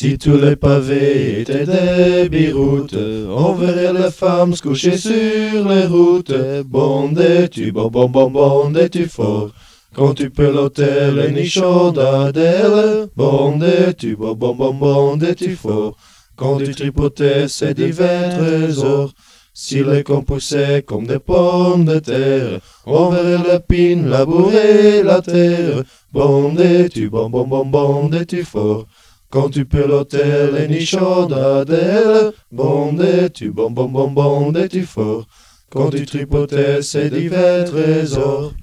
Si tous les pavés étaient des biroutes, on verrait les femmes se coucher sur les routes. Bondais-tu, bondais-tu fort, quand tu peux l'hôtel et ni chaude d'elle. Bondais-tu, bondais-tu fort, quand tu tripotais ces divers trésors. Si les camps poussaient comme des pommes de terre, on verrait la pine labourer la terre. Bondais-tu, bondais-tu fort, quand tu peux l'hôtel et ni chaude d'elle. Bondais-tu, bondais-tu fort, quand tu tripotais ces divers trésors.